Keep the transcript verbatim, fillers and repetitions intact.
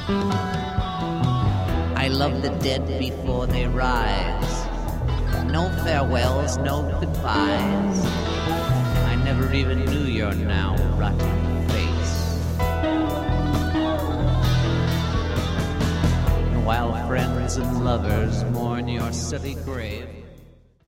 I love the dead before they rise. No farewells, no goodbyes. I never even knew your now rotten face. While friends and lovers mourn your silly grave,